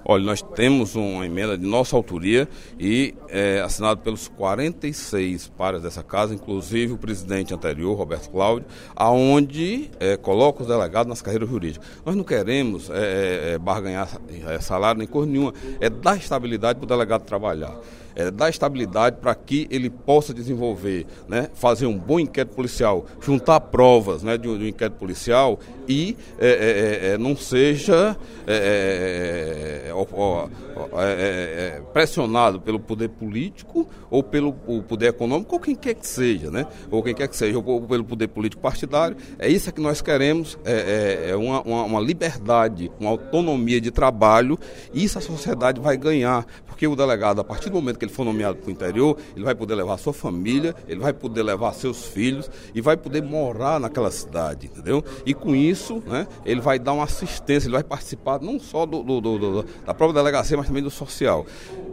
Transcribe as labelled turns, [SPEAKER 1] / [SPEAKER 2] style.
[SPEAKER 1] Olha, nós temos uma emenda de nossa autoria e assinado pelos 46 pares dessa casa, inclusive o presidente anterior, Roberto Cláudio, aonde coloca os delegados nas carreiras jurídicas. Nós não queremos barganhar salário nem coisa nenhuma, é dar estabilidade para o delegado trabalhar. Dar estabilidade para que ele possa desenvolver, né, fazer um bom inquérito policial, juntar provas, né, de um inquérito policial e não seja pressionado pelo poder político ou pelo poder econômico ou quem quer que seja, né, ou pelo poder político partidário. É isso que nós queremos, uma liberdade, uma autonomia de trabalho, e isso a sociedade vai ganhar, porque o delegado, a partir do momento que ele for nomeado para o interior, ele vai poder levar a sua família, ele vai poder levar seus filhos e vai poder morar naquela cidade, entendeu? E com isso, né, ele vai dar uma assistência, ele vai participar não só da própria delegacia, mas também do social.